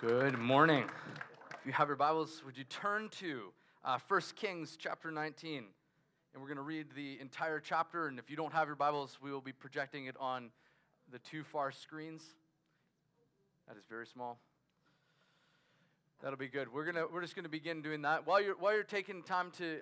Good morning. If you have your Bibles, would you turn to 1 Kings chapter 19? And we're going to read the entire chapter, and if you don't have your Bibles, we will be projecting it on the two far screens. That is very small. That'll be good. We're just going to begin doing that. While you're taking time to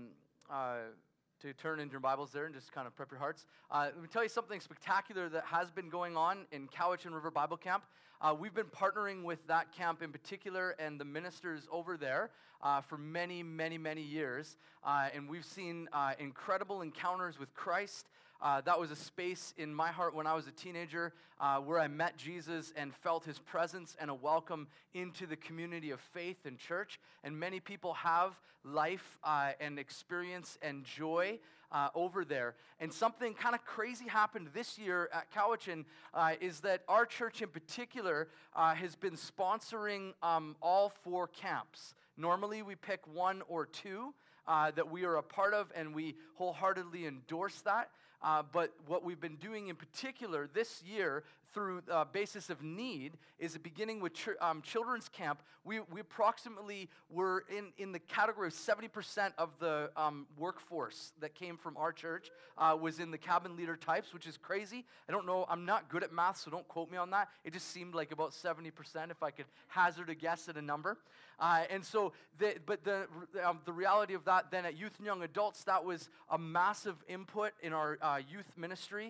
turn in your Bibles there and just kind of prep your hearts, let me tell you something spectacular that has been going on in Cowichan River Bible Camp. We've been partnering with that camp in particular and the ministers over there for many, many, many years. And we've seen incredible encounters with Christ. That was a space in my heart when I was a teenager where I met Jesus and felt his presence and a welcome into the community of faith and church. And many people have life and experience and joy over there. And something kind of crazy happened this year at Cowichan is that our church in particular has been sponsoring all four camps. Normally we pick one or two that we are a part of, and we wholeheartedly endorse that. But what we've been doing in particular this year through basis of need is beginning with children's camp. We approximately were in the category of 70% of the workforce that came from our church was in the cabin leader types, which is crazy. I don't know. I'm not good at math, so don't quote me on that. It just seemed like about 70% if I could hazard a guess at a number. And so, the reality of that then at Youth and Young Adults, that was a massive input in our youth ministry,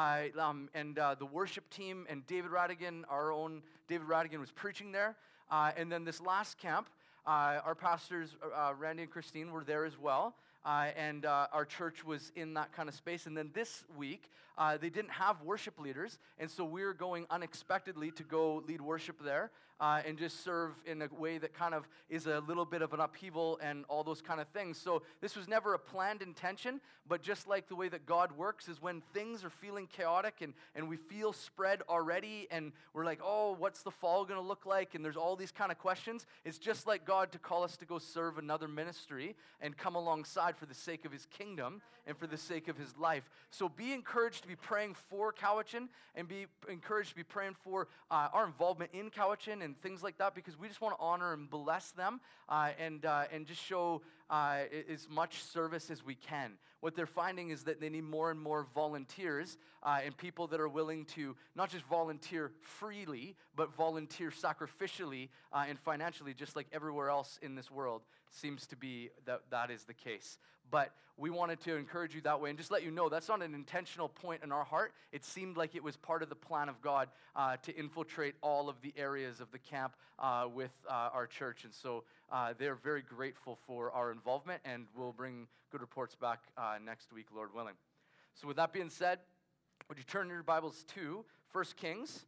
and the worship team, and David Radigan, our own David Radigan, was preaching there. And then this last camp, our pastors, Randy and Christine, were there as well. And our church was in that kind of space. And then this week, they didn't have worship leaders, and so we're going unexpectedly to go lead worship there and just serve in a way that kind of is a little bit of an upheaval and all those kind of things. So this was never a planned intention, but just like the way that God works is when things are feeling chaotic and we feel spread already and we're like, oh, what's the fall going to look like? And there's all these kind of questions. It's just like God to call us to go serve another ministry and come alongside for the sake of his kingdom and for the sake of his life. So be encouraged to be praying for Cowichan and be encouraged to be praying for our involvement in Cowichan and things like that, because we just want to honor and bless them and just show as much service as we can. What they're finding is that they need more and more volunteers and people that are willing to not just volunteer freely, but volunteer sacrificially and financially, just like everywhere else in this world seems to be that is the case. But we wanted to encourage you that way and just let you know that's not an intentional point in our heart. It seemed like it was part of the plan of God to infiltrate all of the areas of the camp with our church. And so they're very grateful for our involvement, and we'll bring good reports back next week, Lord willing. So with that being said, would you turn your Bibles to 1 Kings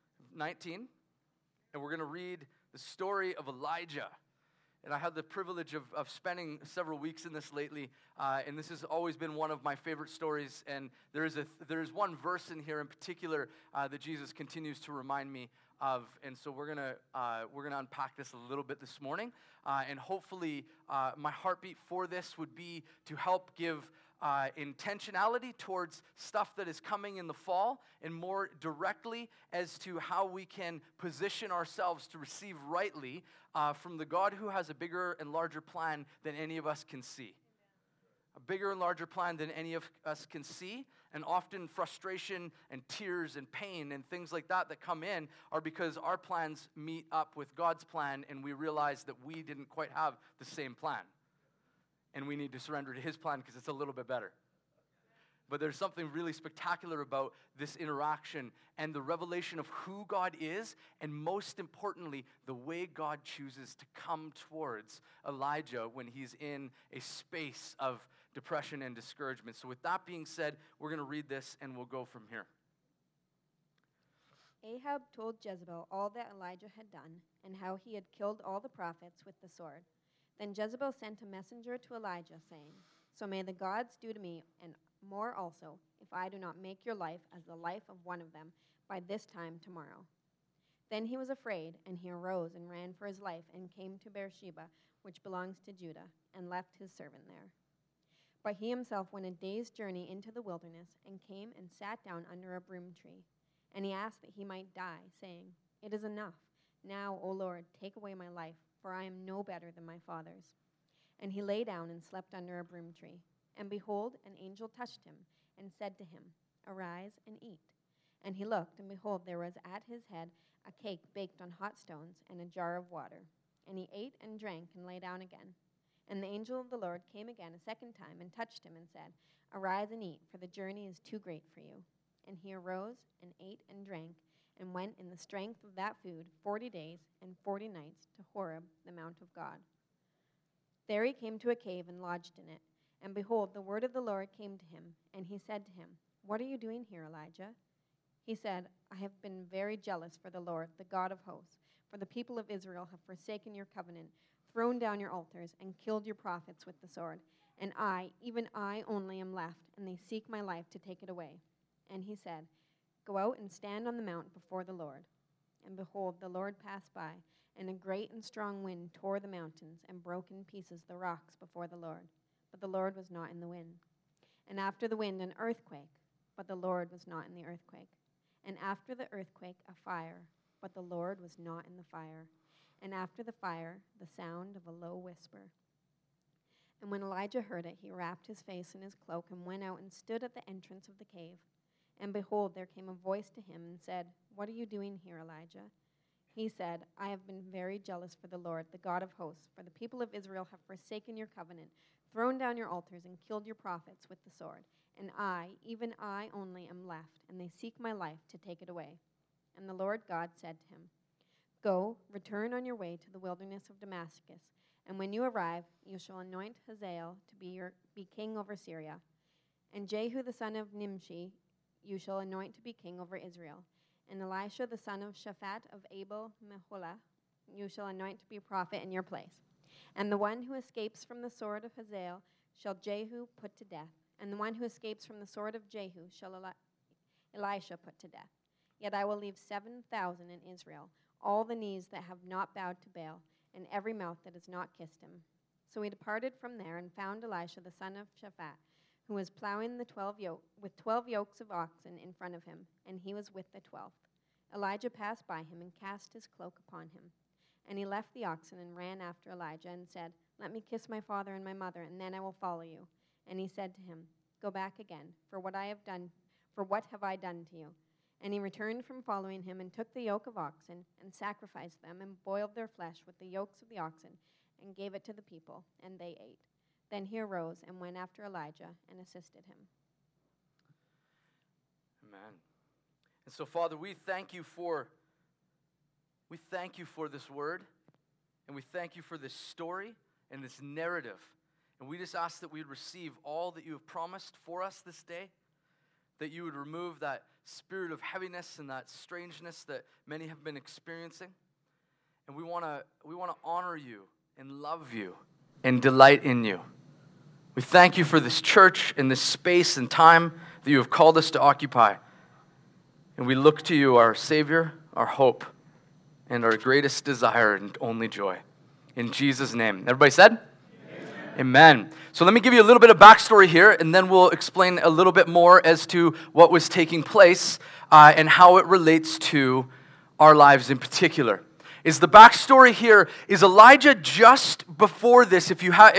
19, and we're going to read the story of Elijah. And I had the privilege of spending several weeks in this lately, and this has always been one of my favorite stories. And there is one verse in here in particular that Jesus continues to remind me of, and so we're gonna unpack this a little bit this morning, and hopefully my heartbeat for this would be to help give intentionality towards stuff that is coming in the fall, and more directly as to how we can position ourselves to receive rightly from the God who has a bigger and larger plan than any of us can see. A bigger and larger plan than any of us can see, and often frustration and tears and pain and things like that come in are because our plans meet up with God's plan, and we realize that we didn't quite have the same plan. And we need to surrender to his plan because it's a little bit better. But there's something really spectacular about this interaction and the revelation of who God is, and most importantly, the way God chooses to come towards Elijah when he's in a space of depression and discouragement. So with that being said, we're going to read this and we'll go from here. Ahab told Jezebel all that Elijah had done and how he had killed all the prophets with the sword. Then Jezebel sent a messenger to Elijah, saying, "So may the gods do to me, and more also, if I do not make your life as the life of one of them by this time tomorrow." Then he was afraid, and he arose and ran for his life and came to Beersheba, which belongs to Judah, and left his servant there. But he himself went a day's journey into the wilderness and came and sat down under a broom tree. And he asked that he might die, saying, "It is enough. Now, O Lord, take away my life, for I am no better than my fathers." And he lay down and slept under a broom tree. And behold, an angel touched him and said to him, "Arise and eat." And he looked, and behold, there was at his head a cake baked on hot stones and a jar of water. And he ate and drank and lay down again. And the angel of the Lord came again a second time and touched him and said, "Arise and eat, for the journey is too great for you." And he arose and ate and drank and went in the strength of that food 40 days and 40 nights to Horeb, the mount of God. There he came to a cave and lodged in it. And behold, the word of the Lord came to him, and he said to him, "What are you doing here, Elijah?" He said, "I have been very jealous for the Lord, the God of hosts, for the people of Israel have forsaken your covenant, thrown down your altars, and killed your prophets with the sword. And I, even I only, am left, and they seek my life to take it away." And he said, "Go out and stand on the mount before the Lord." And behold, the Lord passed by, and a great and strong wind tore the mountains and broke in pieces the rocks before the Lord. But the Lord was not in the wind. And after the wind, an earthquake, but the Lord was not in the earthquake. And after the earthquake, a fire, but the Lord was not in the fire. And after the fire, the sound of a low whisper. And when Elijah heard it, he wrapped his face in his cloak and went out and stood at the entrance of the cave. And behold, there came a voice to him and said, "What are you doing here, Elijah?" He said, "I have been very jealous for the Lord, the God of hosts, for the people of Israel have forsaken your covenant, thrown down your altars, and killed your prophets with the sword. And I, even I only, am left, and they seek my life to take it away." And the Lord God said to him, "Go, return on your way to the wilderness of Damascus, and when you arrive, you shall anoint Hazael to be king over Syria. And Jehu the son of Nimshi you shall anoint to be king over Israel. And Elisha the son of Shaphat of Abel Meholah you shall anoint to be prophet in your place. And the one who escapes from the sword of Hazael shall Jehu put to death, and the one who escapes from the sword of Jehu shall Elisha put to death. Yet I will leave 7,000 in Israel, all the knees that have not bowed to Baal, and every mouth that has not kissed him." So he departed from there and found Elisha the son of Shaphat, who was plowing with 12 yokes of oxen in front of him, and he was with the 12th. Elijah passed by him and cast his cloak upon him. And he left the oxen and ran after Elijah and said, "Let me kiss my father and my mother, and then I will follow you." And he said to him, "Go back again, for what have I done to you?" And he returned from following him and took the yoke of oxen and sacrificed them and boiled their flesh with the yokes of the oxen and gave it to the people, and they ate. Then he arose and went after Elijah and assisted him. Amen. And so, Father, we thank you for this word, and we thank you for this story and this narrative. And we just ask that we'd receive all that you have promised for us this day, that you would remove that spirit of heaviness and that strangeness that many have been experiencing. And we want to honor you and love you and delight in you. We thank you for this church and this space and time that you have called us to occupy. And we look to you, our Savior, our hope, and our greatest desire and only joy. In Jesus' name. Everybody said? Amen. So let me give you a little bit of backstory here, and then we'll explain a little bit more as to what was taking place and how it relates to our lives in particular. Is the backstory here, is Elijah just before this,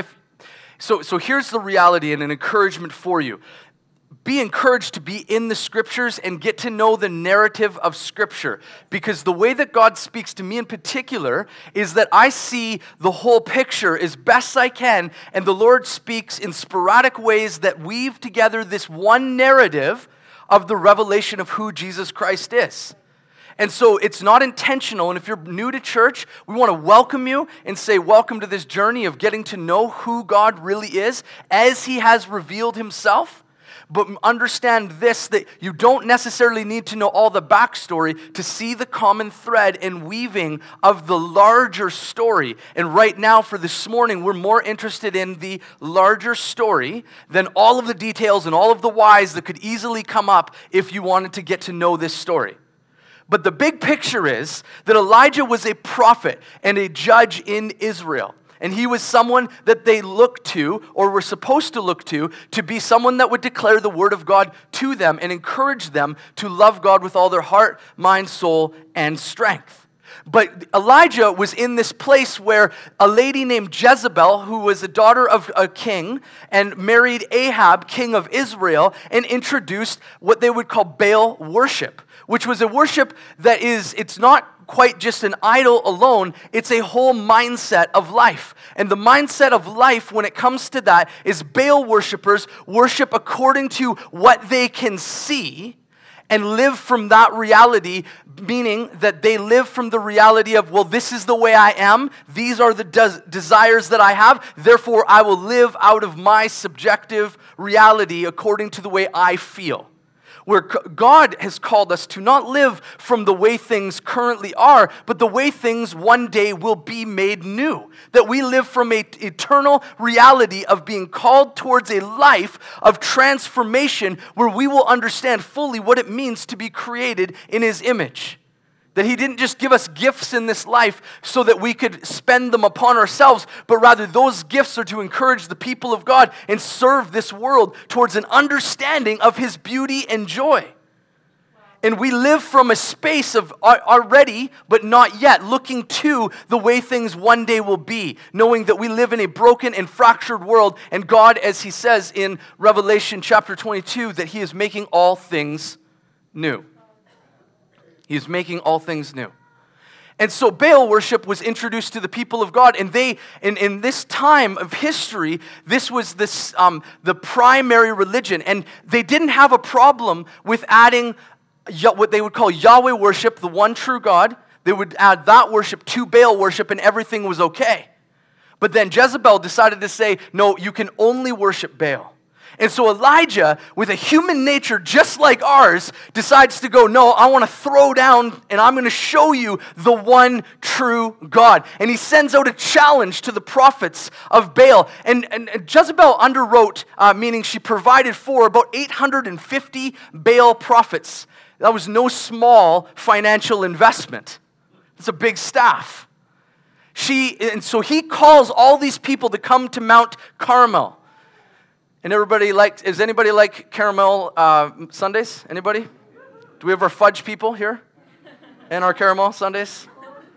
so here's the reality and an encouragement for you. Be encouraged to be in the Scriptures and get to know the narrative of Scripture. Because the way that God speaks to me in particular is that I see the whole picture as best I can, and the Lord speaks in sporadic ways that weave together this one narrative of the revelation of who Jesus Christ is. And so it's not intentional, and if you're new to church, we want to welcome you and say welcome to this journey of getting to know who God really is as He has revealed Himself. But understand this, that you don't necessarily need to know all the backstory to see the common thread and weaving of the larger story. And right now, for this morning, we're more interested in the larger story than all of the details and all of the whys that could easily come up if you wanted to get to know this story. But the big picture is that Elijah was a prophet and a judge in Israel. And he was someone that they looked to, or were supposed to look to be someone that would declare the word of God to them and encourage them to love God with all their heart, mind, soul, and strength. But Elijah was in this place where a lady named Jezebel, who was a daughter of a king, and married Ahab, king of Israel, and introduced what they would call Baal worship, which was a worship that it's not quite just an idol alone, it's a whole mindset of life. And the mindset of life when it comes to that is Baal worshipers worship according to what they can see and live from that reality, meaning that they live from the reality of, well, this is the way I am, these are the desires that I have, therefore I will live out of my subjective reality according to the way I feel. Where God has called us to not live from the way things currently are, but the way things one day will be made new. That we live from an eternal reality of being called towards a life of transformation where we will understand fully what it means to be created in His image. That He didn't just give us gifts in this life so that we could spend them upon ourselves, but rather those gifts are to encourage the people of God and serve this world towards an understanding of His beauty and joy. And we live from a space of already, but not yet, looking to the way things one day will be, knowing that we live in a broken and fractured world, and God, as He says in Revelation chapter 22, that He is making all things new. He is making all things new. And so Baal worship was introduced to the people of God, and they, in this time of history, this was the primary religion, and they didn't have a problem with adding what they would call Yahweh worship, the one true God. They would add that worship to Baal worship, and everything was okay. But then Jezebel decided to say, no, you can only worship Baal. And so Elijah, with a human nature just like ours, decides to go, no, I want to throw down and I'm going to show you the one true God. And he sends out a challenge to the prophets of Baal. And Jezebel underwrote, meaning she provided for about 850 Baal prophets. That was no small financial investment. It's a big staff. And so he calls all these people to come to Mount Carmel. And does anybody like caramel sundaes? Anybody? Do we have our fudge people here? And our caramel sundaes?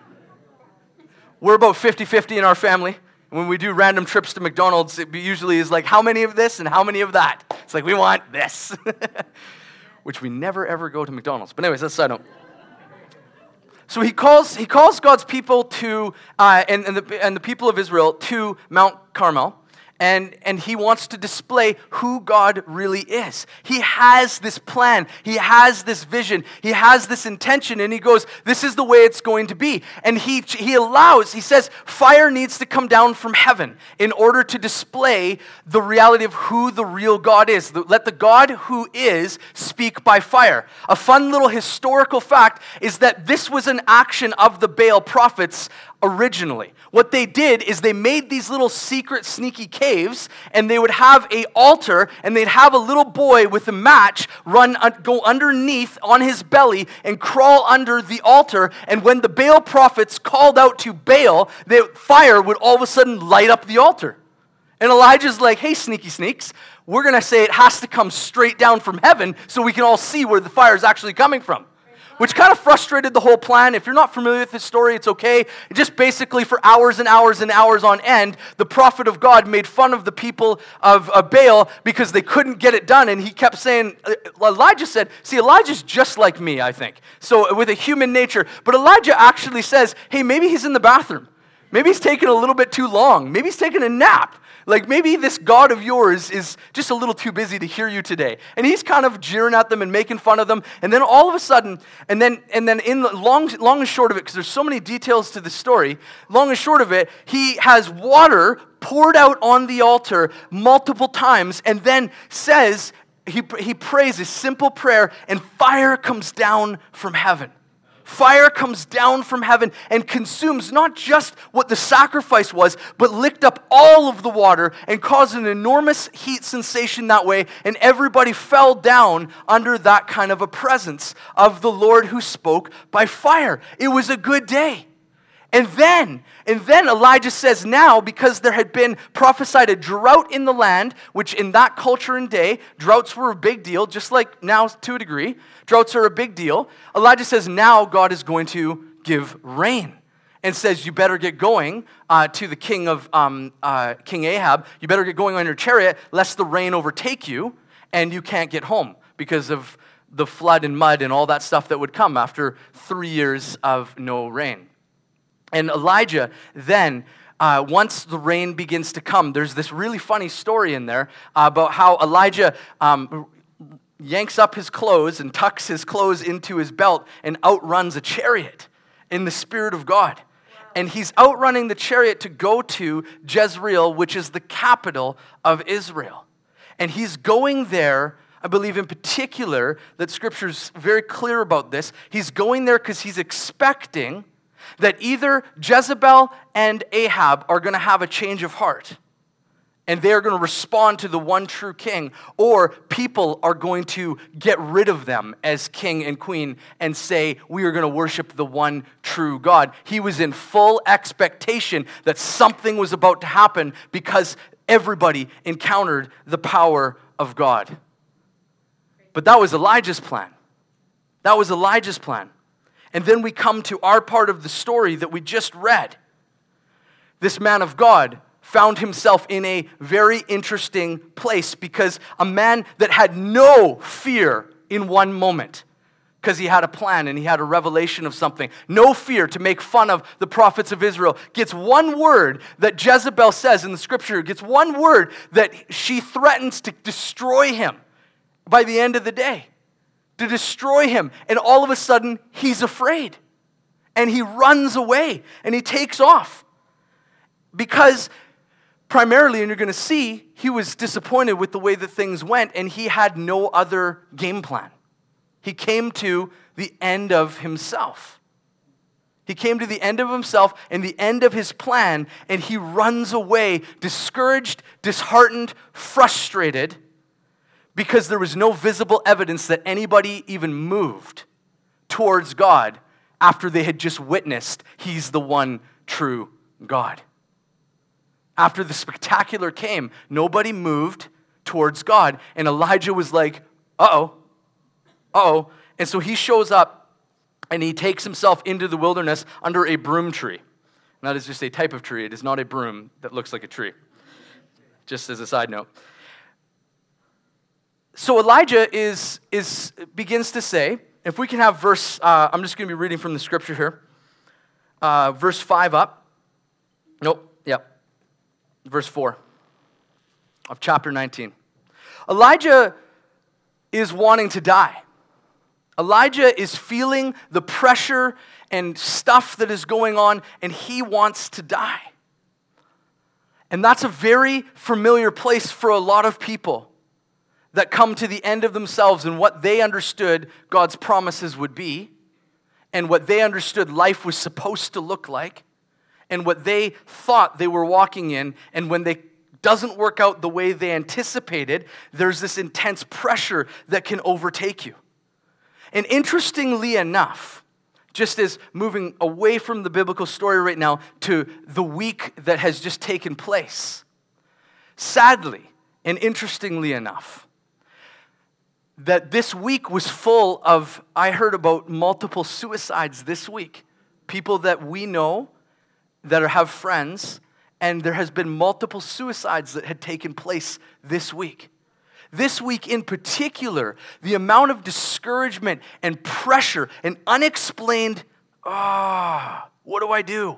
We're about 50-50 in our family. When we do random trips to McDonald's, it usually is like, how many of this and how many of that? It's like, we want this. Which we never, ever go to McDonald's. But anyways, that's a side note. So he calls God's people to, and the people of Israel to Mount Carmel. And he wants to display who God really is. He has this plan. He has this vision. He has this intention. And he goes, this is the way it's going to be. And he says, fire needs to come down from heaven in order to display the reality of who the real God is. Let the God who is speak by fire. A fun little historical fact is that this was an action of the Baal prophets originally. What they did is they made these little secret sneaky caves, and they would have an altar, and they'd have a little boy with a match go underneath on his belly and crawl under the altar, and when the Baal prophets called out to Baal, the fire would all of a sudden light up the altar. And Elijah's like, hey, sneaky sneaks, we're going to say it has to come straight down from heaven so we can all see where the fire is actually coming from. Which kind of frustrated the whole plan. If you're not familiar with this story, it's okay. Just basically for hours and hours and hours on end, the prophet of God made fun of the people of Baal because they couldn't get it done. And he kept saying, Elijah said, see, Elijah's just like me, I think. So with a human nature. But Elijah actually says, hey, maybe he's in the bathroom. Maybe he's taking a little bit too long. Maybe he's taking a nap. Like maybe this God of yours is just a little too busy to hear you today. And he's kind of jeering at them and making fun of them. And then all of a sudden, and then in the long and short of it, because there's so many details to the story, long and short of it, he has water poured out on the altar multiple times and then says, he prays a simple prayer and fire comes down from heaven. Fire comes down from heaven and consumes not just what the sacrifice was, but licked up all of the water and caused an enormous heat sensation that way, and everybody fell down under that kind of a presence of the Lord who spoke by fire. It was a good day. And then Elijah says now, because there had been prophesied a drought in the land, which in that culture and day, droughts were a big deal, just like now to a degree. Droughts are a big deal. Elijah says now God is going to give rain, and says, you better get going to the king of King Ahab. You better get going on your chariot, lest the rain overtake you, and you can't get home because of the flood and mud and all that stuff that would come after 3 years of no rain. And Elijah then, once the rain begins to come, there's this really funny story in there about how Elijah yanks up his clothes and tucks his clothes into his belt and outruns a chariot in the Spirit of God. And he's outrunning the chariot to go to Jezreel, which is the capital of Israel. And he's going there, I believe in particular, that Scripture's very clear about this. He's going there because he's expecting that either Jezebel and Ahab are going to have a change of heart, and they're going to respond to the one true king, or people are going to get rid of them as king and queen and say, we are going to worship the one true God. He was in full expectation that something was about to happen because everybody encountered the power of God. But that was Elijah's plan. That was Elijah's plan. And then we come to our part of the story that we just read. This man of God found himself in a very interesting place because a man that had no fear in one moment, because he had a plan and he had a revelation of something, no fear to make fun of the prophets of Israel, gets one word that Jezebel says in the Scripture, gets one word that she threatens to destroy him by the end of the day, to destroy him. And all of a sudden, he's afraid. And he runs away and he takes off. Because primarily, and you're going to see, he was disappointed with the way that things went, and he had no other game plan. He came to the end of himself. He came to the end of himself and the end of his plan, and he runs away, discouraged, disheartened, frustrated, because there was no visible evidence that anybody even moved towards God after they had just witnessed He's the one true God. After the spectacular came, nobody moved towards God. And Elijah was like, uh-oh. And so he shows up and he takes himself into the wilderness under a broom tree. And that is just a type of tree. It is not a broom that looks like a tree. Just as a side note. So Elijah begins to say, if we can have verse, I'm just going to be reading from the Scripture here. Verse 5 up. Nope, yep. Verse 4 of chapter 19. Elijah is wanting to die. Elijah is feeling the pressure and stuff that is going on, and he wants to die. And that's a very familiar place for a lot of people that come to the end of themselves and what they understood God's promises would be, and what they understood life was supposed to look like, and what they thought they were walking in, and when they doesn't work out the way they anticipated, there's this intense pressure that can overtake you. And interestingly enough, just as moving away from the biblical story right now to the week that has just taken place, sadly and interestingly enough, that this week was full of, I heard about multiple suicides this week. People that we know that have friends, and there has been multiple suicides that had taken place this week. This week in particular, the amount of discouragement and pressure and unexplained, what do I do?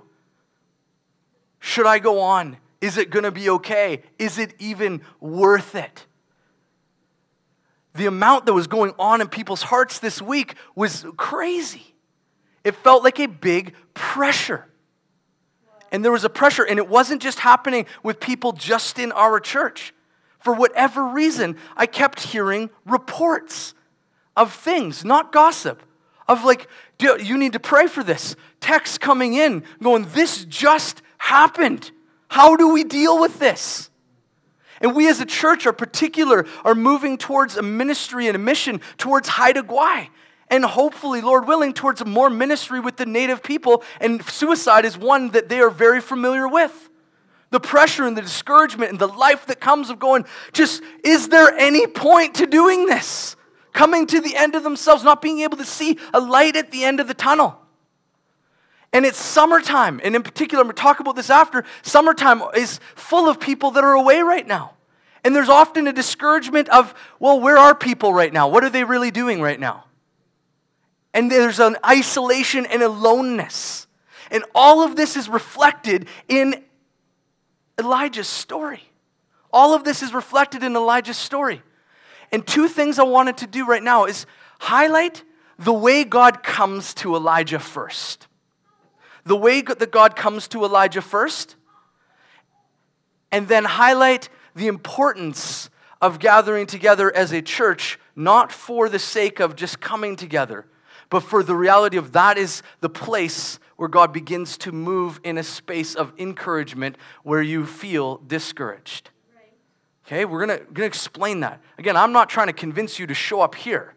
Should I go on? Is it going to be okay? Is it even worth it? The amount that was going on in people's hearts this week was crazy. It felt like a big pressure. And there was a pressure, and it wasn't just happening with people just in our church. For whatever reason, I kept hearing reports of things, not gossip, of like, you need to pray for this. Texts coming in, going, this just happened. How do we deal with this? And we as a church are moving towards a ministry and a mission towards Haida Gwaii. And hopefully, Lord willing, towards a more ministry with the native people. And suicide is one that they are very familiar with. The pressure and the discouragement and the life that comes of going, just, is there any point to doing this? Coming to the end of themselves, not being able to see a light at the end of the tunnel. And it's summertime. And in particular, I'm going to talk about this after. Summertime is full of people that are away right now. And there's often a discouragement of, well, where are people right now? What are they really doing right now? And there's an isolation and aloneness. And all of this is reflected in Elijah's story. All of this is reflected in Elijah's story. And two things I wanted to do right now is highlight the way God comes to Elijah first. The way that God comes to Elijah first, and then highlight the importance of gathering together as a church, not for the sake of just coming together, but for the reality of that is the place where God begins to move in a space of encouragement where you feel discouraged. Okay, we're gonna explain that. Again, I'm not trying to convince you to show up here.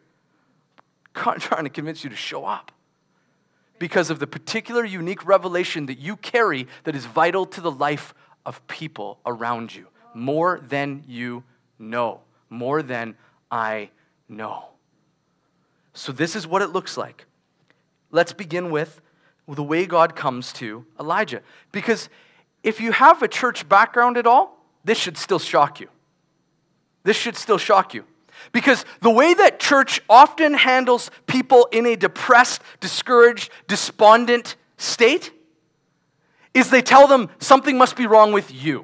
I'm trying to convince you to show up because of the particular unique revelation that you carry that is vital to the life of people around you, more than you know, more than I know. So this is what it looks like. Let's begin with the way God comes to Elijah. Because if you have a church background at all, this should still shock you. This should still shock you. Because the way that church often handles people in a depressed, discouraged, despondent state is they tell them something must be wrong with you.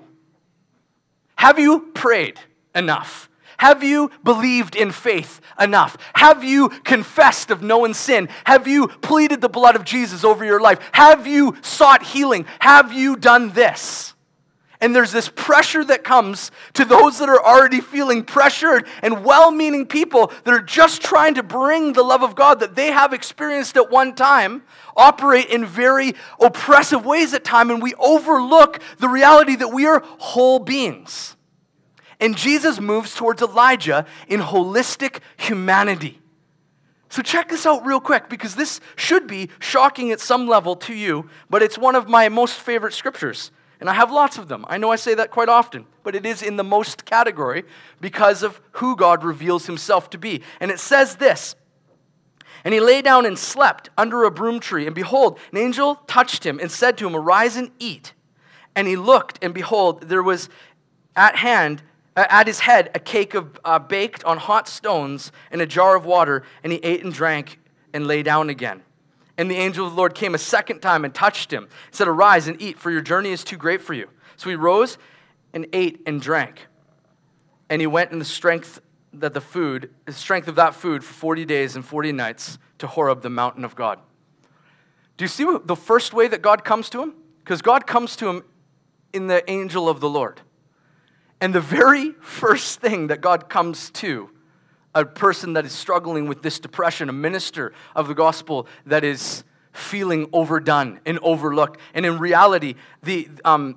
Have you prayed enough? Have you believed in faith enough? Have you confessed of known sin? Have you pleaded the blood of Jesus over your life? Have you sought healing? Have you done this? And there's this pressure that comes to those that are already feeling pressured and well-meaning people that are just trying to bring the love of God that they have experienced at one time, operate in very oppressive ways at times, and we overlook the reality that we are whole beings. And Jesus moves towards Elijah in holistic humanity. So check this out real quick, because this should be shocking at some level to you, but it's one of my most favorite scriptures. And I have lots of them. I know I say that quite often, but it is in the most category because of who God reveals himself to be. And it says this, and he lay down and slept under a broom tree, and behold, an angel touched him and said to him, arise and eat. And he looked, and behold, there was at his head a cake of baked on hot stones and a jar of water, and he ate and drank and lay down again. And the angel of the Lord came a second time and touched him, said, arise and eat, for your journey is too great for you. So he rose and ate and drank. And he went in the strength of that food for 40 days and 40 nights to Horeb, the mountain of God. Do you see the first way that God comes to him? Because God comes to him in the angel of the Lord. And the very first thing that God comes to a person that is struggling with this depression, a minister of the gospel that is feeling overdone and overlooked. And in reality, In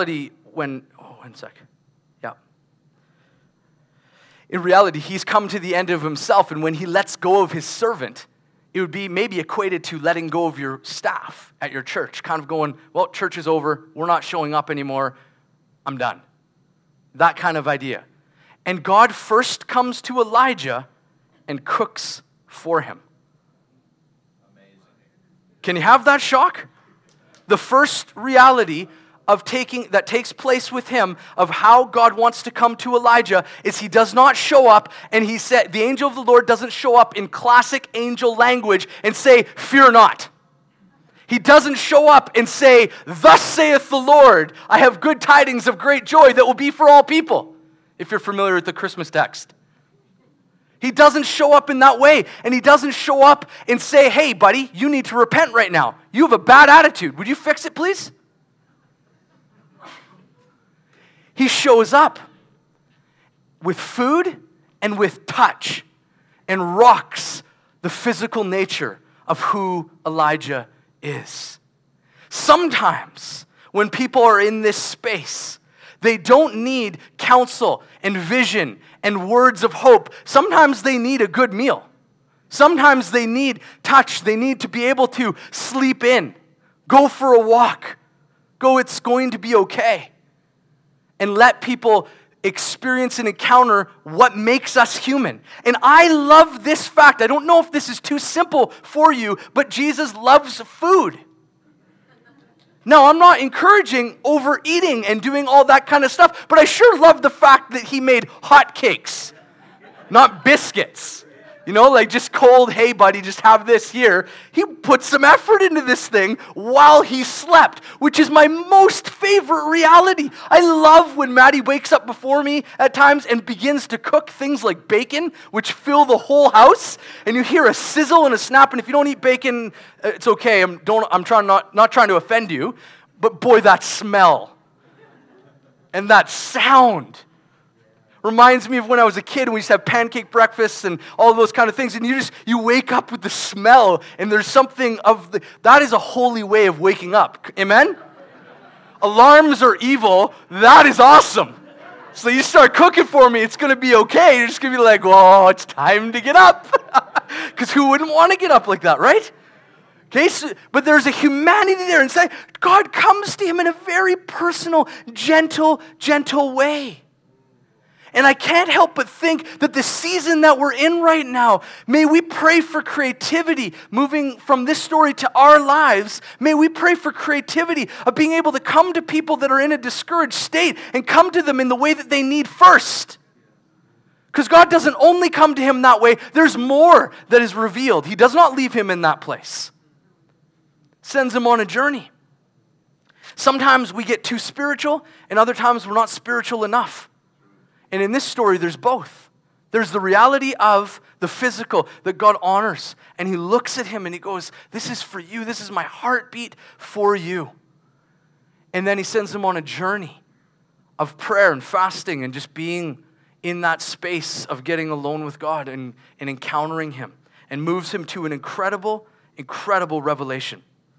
reality, he's come to the end of himself, and when he lets go of his servant, it would be maybe equated to letting go of your staff at your church, kind of going, well, church is over, we're not showing up anymore, I'm done. That kind of idea. And God first comes to Elijah and cooks for him. Amazing. Can you have that shock? The first reality that takes place with him of how God wants to come to Elijah is he does not show up, and he said the angel of the Lord doesn't show up in classic angel language and say, fear not. He doesn't show up and say, thus saith the Lord, I have good tidings of great joy that will be for all people. If you're familiar with the Christmas text. He doesn't show up in that way, and he doesn't show up and say, hey, buddy, you need to repent right now. You have a bad attitude. Would you fix it, please? He shows up with food and with touch and rocks the physical nature of who Elijah is. Sometimes when people are in this space, they don't need counsel and vision and words of hope. Sometimes they need a good meal. Sometimes they need touch. They need to be able to sleep in, go for a walk, go, it's going to be okay. And let people experience and encounter what makes us human. And I love this fact. I don't know if this is too simple for you, but Jesus loves food. Now, I'm not encouraging overeating and doing all that kind of stuff, but I sure love the fact that he made hot cakes, not biscuits. You know, like just cold, hey buddy, just have this here. He put some effort into this thing while he slept, which is my most favorite reality. I love when Maddie wakes up before me at times and begins to cook things like bacon, which fill the whole house, and you hear a sizzle and a snap, and if you don't eat bacon, it's okay. I'm trying not trying to offend you, but boy, that smell and that sound reminds me of when I was a kid and we used to have pancake breakfasts and all those kind of things. And you wake up with the smell, and there's something that is a holy way of waking up. Amen? Alarms are evil. That is awesome. So you start cooking for me, it's going to be okay. You're just going to be like, oh, it's time to get up. Because who wouldn't want to get up like that, right? Okay, but there's a humanity there, and say God comes to him in a very personal, gentle way. And I can't help but think that the season that we're in right now, may we pray for creativity, moving from this story to our lives. May we pray for creativity of being able to come to people that are in a discouraged state and come to them in the way that they need first. Because God doesn't only come to him that way. There's more that is revealed. He does not leave him in that place. Sends him on a journey. Sometimes we get too spiritual, and other times we're not spiritual enough. And in this story, there's both. There's the reality of the physical that God honors. And he looks at him and he goes, this is for you. This is my heartbeat for you. And then he sends him on a journey of prayer and fasting and just being in that space of getting alone with God and encountering him. And moves him to an incredible revelation.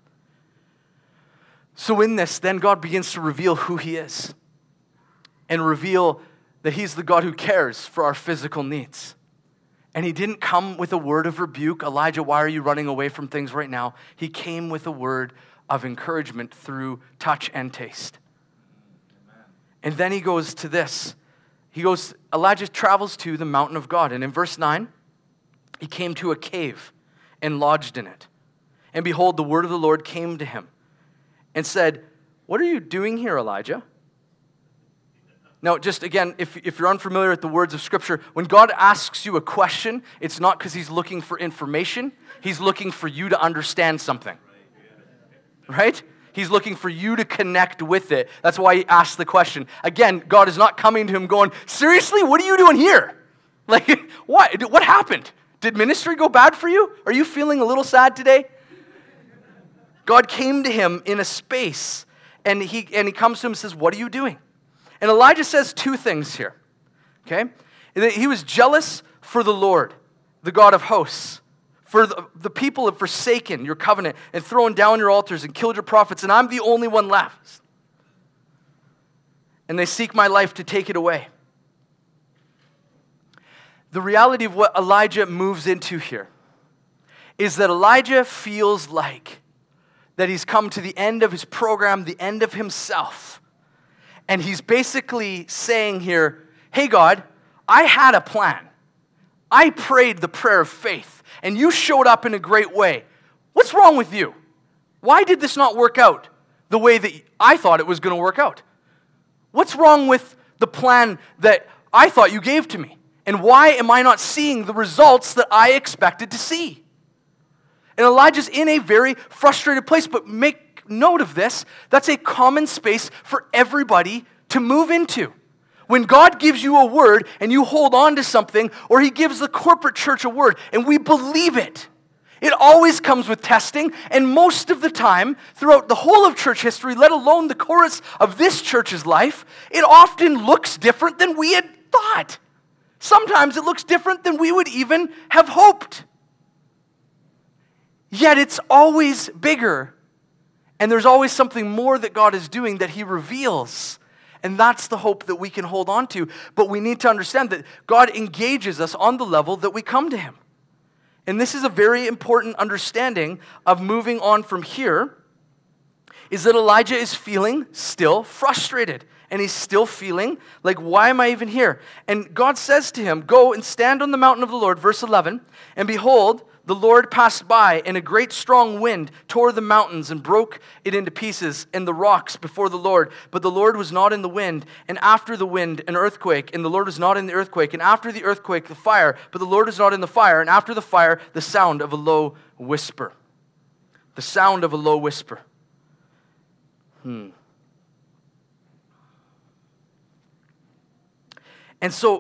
So in this, then God begins to reveal who he is. And reveal that he's the God who cares for our physical needs. And he didn't come with a word of rebuke. Elijah, why are you running away from things right now? He came with a word of encouragement through touch and taste. Amen. And then he goes to this. Elijah travels to the mountain of God. And in verse 9, he came to a cave and lodged in it. And behold, the word of the Lord came to him and said, what are you doing here, Elijah? Now, just again, if you're unfamiliar with the words of Scripture, when God asks you a question, it's not because he's looking for information. He's looking for you to understand something. Right? He's looking for you to connect with it. That's why he asks the question. Again, God is not coming to him going, seriously, what are you doing here? Like, what happened? Did ministry go bad for you? Are you feeling a little sad today? God came to him in a space, and he comes to him and says, what are you doing? And Elijah says two things here, okay? He was jealous for the Lord, the God of hosts. For the people have forsaken your covenant and thrown down your altars and killed your prophets, and I'm the only one left. And they seek my life to take it away. The reality of what Elijah moves into here is that Elijah feels like that he's come to the end of his program, the end of himself. And he's basically saying here, hey God, I had a plan. I prayed the prayer of faith, and you showed up in a great way. What's wrong with you? Why did this not work out the way that I thought it was going to work out? What's wrong with the plan that I thought you gave to me? And why am I not seeing the results that I expected to see? And Elijah's in a very frustrated place, but make note of this, that's a common space for everybody to move into. When God gives you a word and you hold on to something, or he gives the corporate church a word and we believe it, it always comes with testing, and most of the time, throughout the whole of church history, let alone the chorus of this church's life, it often looks different than we had thought. Sometimes it looks different than we would even have hoped. Yet it's always bigger. And there's always something more that God is doing that he reveals. And that's the hope that we can hold on to. But we need to understand that God engages us on the level that we come to him. And this is a very important understanding of moving on from here, is that Elijah is feeling still frustrated. And he's still feeling like, why am I even here? And God says to him, go and stand on the mountain of the Lord, verse 11, and behold, the Lord passed by, and a great strong wind tore the mountains and broke it into pieces and the rocks before the Lord. But the Lord was not in the wind, and after the wind, an earthquake, and the Lord was not in the earthquake, and after the earthquake, the fire, but the Lord was not in the fire, and after the fire, the sound of a low whisper. The sound of a low whisper. And so,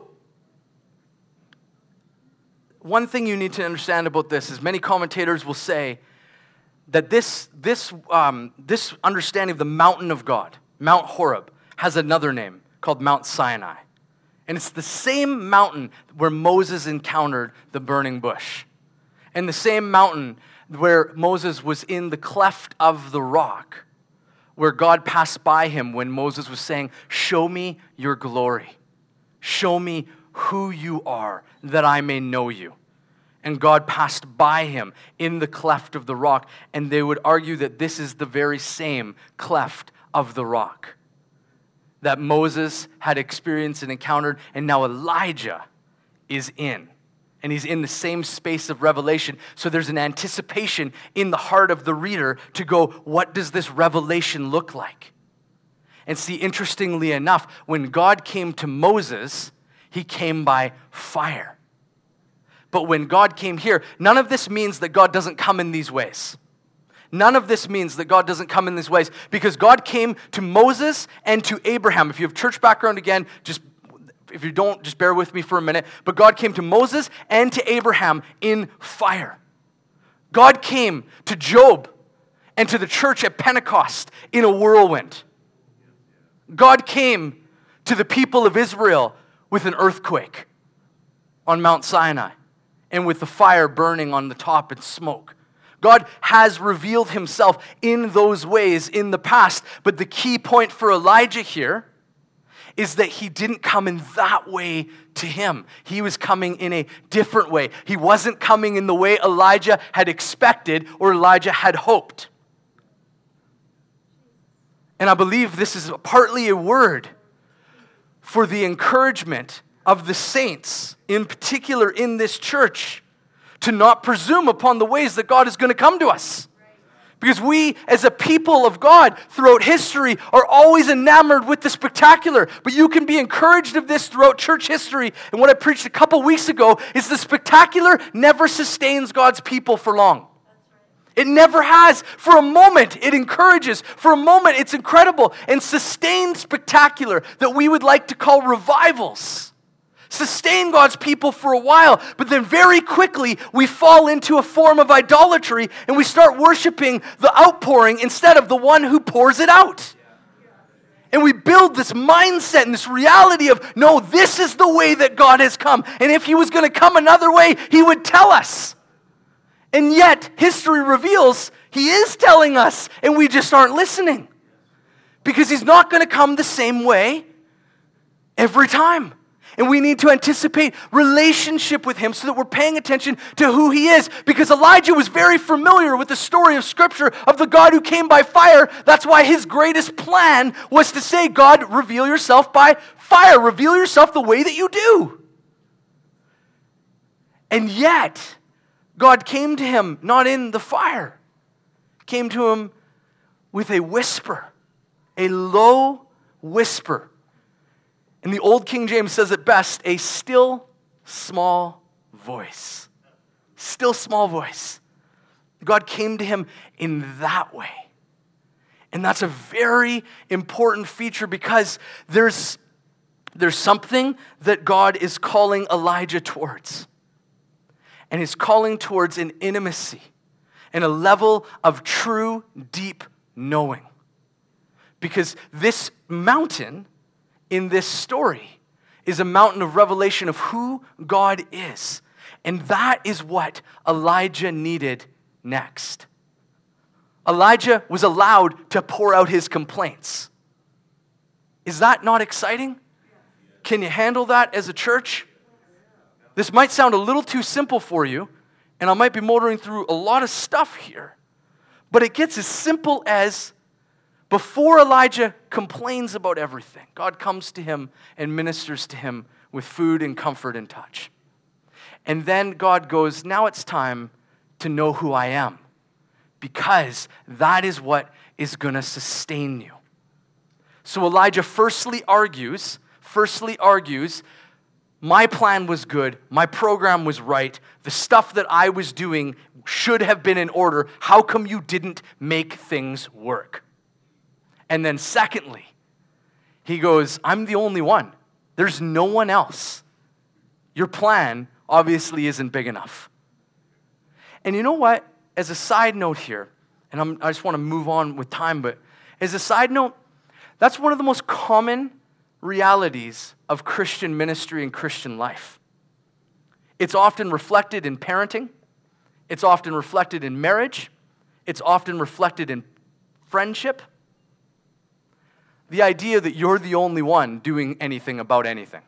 one thing you need to understand about this is many commentators will say that this understanding of the mountain of God, Mount Horeb, has another name called Mount Sinai. And it's the same mountain where Moses encountered the burning bush. And the same mountain where Moses was in the cleft of the rock, where God passed by him when Moses was saying, "Show me your glory. Show me who you are, that I may know you." And God passed by him in the cleft of the rock. And they would argue that this is the very same cleft of the rock that Moses had experienced and encountered, and now Elijah is in. And he's in the same space of revelation. So there's an anticipation in the heart of the reader to go, what does this revelation look like? And see, interestingly enough, when God came to Moses, he came by fire. But when God came here, none of this means that God doesn't come in these ways. None of this means that God doesn't come in these ways, because God came to Moses and to Abraham. If you have church background again, if you don't, just bear with me for a minute. But God came to Moses and to Abraham in fire. God came to Job and to the church at Pentecost in a whirlwind. God came to the people of Israel with an earthquake on Mount Sinai and with the fire burning on the top and smoke. God has revealed himself in those ways in the past, but the key point for Elijah here is that he didn't come in that way to him. He was coming in a different way. He wasn't coming in the way Elijah had expected or Elijah had hoped. And I believe this is partly a word for the encouragement of the saints, in particular in this church, to not presume upon the ways that God is going to come to us. Because we, as a people of God, throughout history, are always enamored with the spectacular. But you can be encouraged of this throughout church history. And what I preached a couple weeks ago is the spectacular never sustains God's people for long. It never has. For a moment, it encourages. For a moment, it's incredible. And sustained spectacular that we would like to call revivals sustain God's people for a while, but then very quickly we fall into a form of idolatry and we start worshiping the outpouring instead of the one who pours it out. And we build this mindset and this reality of, no, this is the way that God has come. And if he was going to come another way, he would tell us. And yet, history reveals he is telling us, and we just aren't listening. Because he's not going to come the same way every time. And we need to anticipate relationship with him so that we're paying attention to who he is. Because Elijah was very familiar with the story of Scripture of the God who came by fire. That's why his greatest plan was to say, God, reveal yourself by fire. Reveal yourself the way that you do. And yet, God came to him not in the fire. Came to him with a whisper, a low whisper. And the old King James says it best, a still small voice. Still small voice. God came to him in that way. And that's a very important feature because there's something that God is calling Elijah towards. And he's calling towards an intimacy and a level of true, deep knowing. Because this mountain in this story is a mountain of revelation of who God is. And that is what Elijah needed next. Elijah was allowed to pour out his complaints. Is that not exciting? Can you handle that as a church? This might sound a little too simple for you, and I might be motoring through a lot of stuff here, but it gets as simple as before Elijah complains about everything, God comes to him and ministers to him with food and comfort and touch. And then God goes, now it's time to know who I am, because that is what is going to sustain you. So Elijah firstly argues, my plan was good, my program was right, the stuff that I was doing should have been in order. How come you didn't make things work? And then secondly, he goes, I'm the only one. There's no one else. Your plan obviously isn't big enough. And you know what? As a side note here, and I just want to move on with time, but as a side note, that's one of the most common realities of Christian ministry and Christian life. It's often reflected in parenting. It's often reflected in marriage. It's often reflected in friendship. The idea that you're the only one doing anything about anything.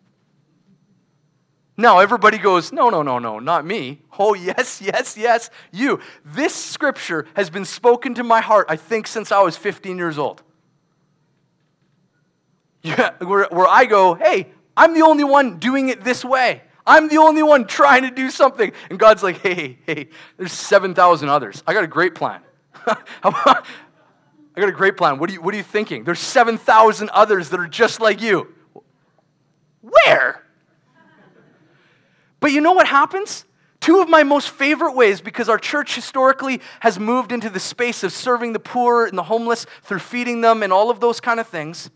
Now, everybody goes, no, not me. Oh, yes, you. This scripture has been spoken to my heart, I think, since I was 15 years old. Yeah, where I go, hey, I'm the only one doing it this way. I'm the only one trying to do something. And God's like, hey, there's 7,000 others. I got a great plan. I got a great plan. What are you thinking? There's 7,000 others that are just like you. Where? But you know what happens? Two of my most favorite ways, because our church historically has moved into the space of serving the poor and the homeless through feeding them and all of those kind of things.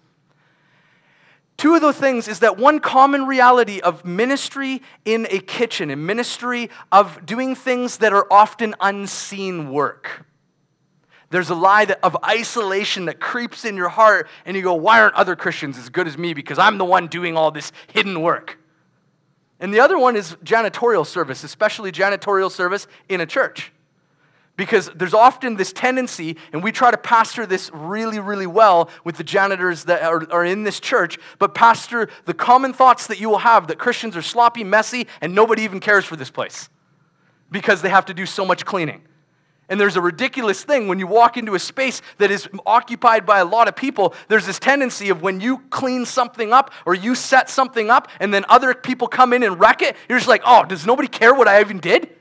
Two of those things is that one common reality of ministry in a kitchen, and ministry of doing things that are often unseen work. There's a lie of isolation that creeps in your heart, and you go, why aren't other Christians as good as me? Because I'm the one doing all this hidden work. And the other one is janitorial service, especially janitorial service in a church. Because there's often this tendency, and we try to pastor this really, really well with the janitors that are in this church, but pastor the common thoughts that you will have that Christians are sloppy, messy, and nobody even cares for this place because they have to do so much cleaning. And there's a ridiculous thing when you walk into a space that is occupied by a lot of people, there's this tendency of when you clean something up or you set something up and then other people come in and wreck it, you're just like, oh, does nobody care what I even did?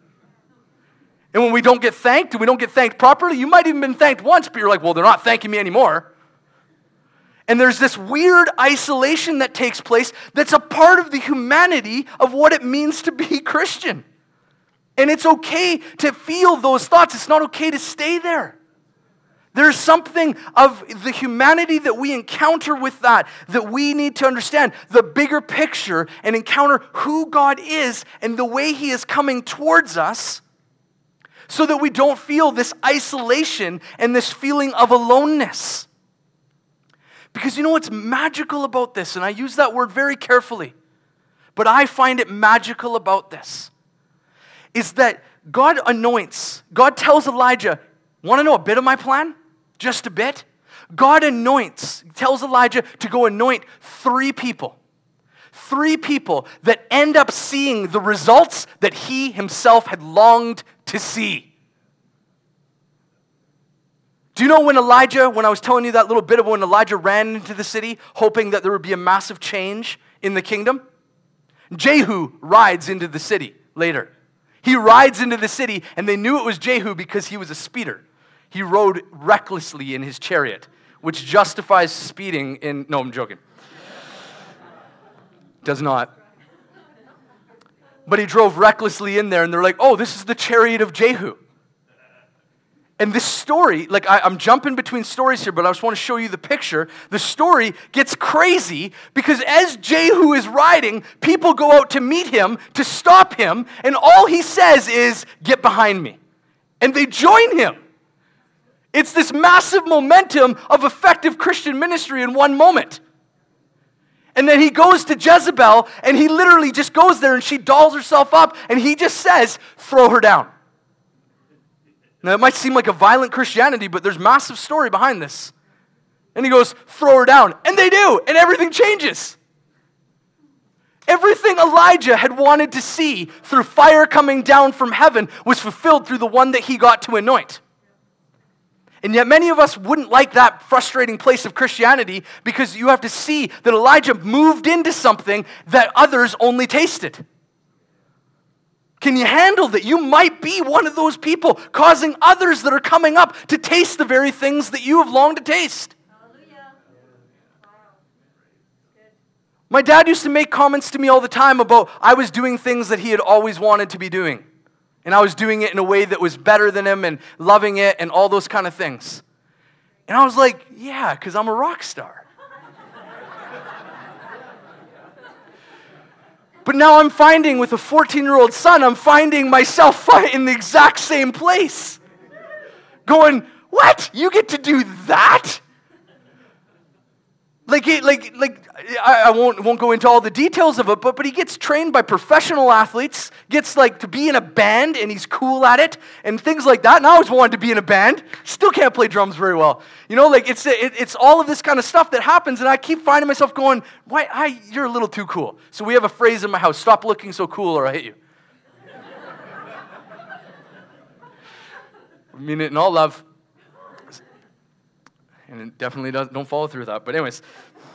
And when we don't get thanked, and we don't get thanked properly, you might even been thanked once, but you're like, well, they're not thanking me anymore. And there's this weird isolation that takes place that's a part of the humanity of what it means to be Christian. And it's okay to feel those thoughts. It's not okay to stay there. There's something of the humanity that we encounter with that we need to understand the bigger picture and encounter who God is and the way He is coming towards us, so that we don't feel this isolation and this feeling of aloneness. Because you know what's magical about this, and I use that word very carefully, but I find it magical about this, is that God tells Elijah, want to know a bit of my plan? Just a bit? God tells Elijah to go anoint 3 people. 3 people that end up seeing the results that he himself had longed to see. Do you know when I was telling you that little bit of when Elijah ran into the city, hoping that there would be a massive change in the kingdom? Jehu rides into the city later. He rides into the city, and they knew it was Jehu because he was a speeder. He rode recklessly in his chariot, which justifies speeding in... No, I'm joking. Does not. But he drove recklessly in there, and they're like, oh, this is the chariot of Jehu. And this story, I'm jumping between stories here, but I just want to show you the picture. The story gets crazy because as Jehu is riding, people go out to meet him, to stop him, and all he says is, get behind me. And they join him. It's this massive momentum of effective Christian ministry in one moment. And then he goes to Jezebel, and he literally just goes there, and she dolls herself up, and he just says, throw her down. Now, it might seem like a violent Christianity, but there's massive story behind this. And he goes, throw her down. And they do, and everything changes. Everything Elijah had wanted to see through fire coming down from heaven was fulfilled through the one that he got to anoint. And yet many of us wouldn't like that frustrating place of Christianity because you have to see that Elijah moved into something that others only tasted. Can you handle that you might be one of those people causing others that are coming up to taste the very things that you have longed to taste? My dad used to make comments to me all the time about I was doing things that he had always wanted to be doing. And I was doing it in a way that was better than him and loving it and all those kind of things. And I was like, yeah, because I'm a rock star. But now I'm finding with a 14-year-old son, I'm finding myself in the exact same place. Going, what? You get to do that? I won't go into all the details of it, but he gets trained by professional athletes, gets to be in a band, and he's cool at it, and things like that. And I always wanted to be in a band. Still can't play drums very well. It's all of this kind of stuff that happens, and I keep finding myself going, you're a little too cool. So we have a phrase in my house, stop looking so cool or I hit you. I mean it in all love. And it definitely don't follow through with that. But anyways.